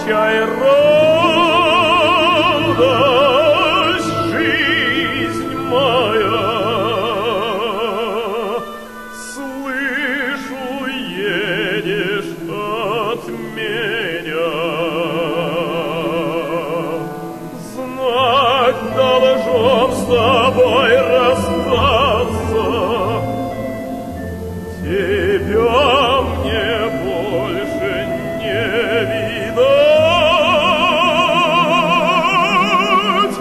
чай радость, жизнь моя. Слышу, едешь от меня. Знать должен с тобой расстаться. Тебя мне больше не видать.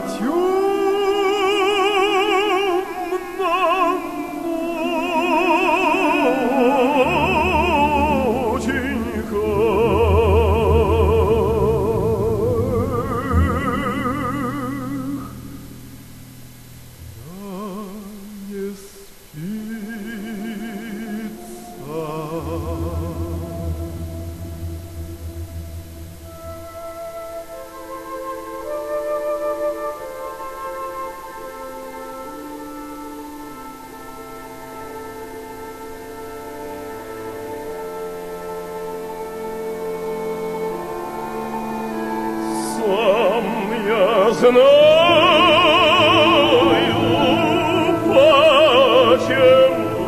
Сам я знаю, почему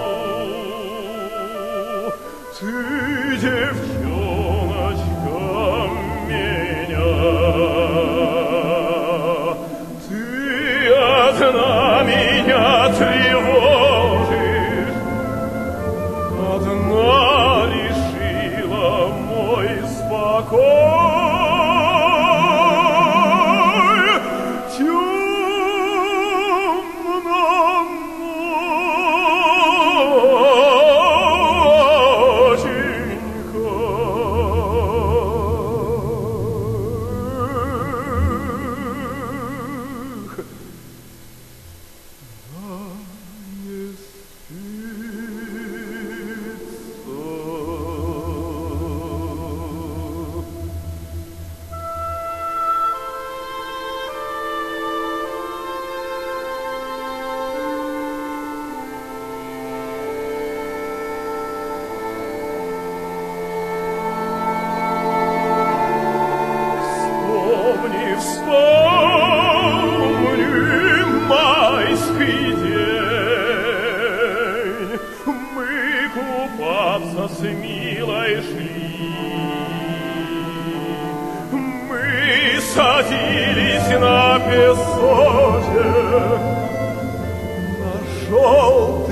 ты, девчоночка, меня, ты одна меня тревожишь, одна лишила мой спокой. Вспомни майский день, мы купаться с Милой шли, мы садились на песочек, на желтый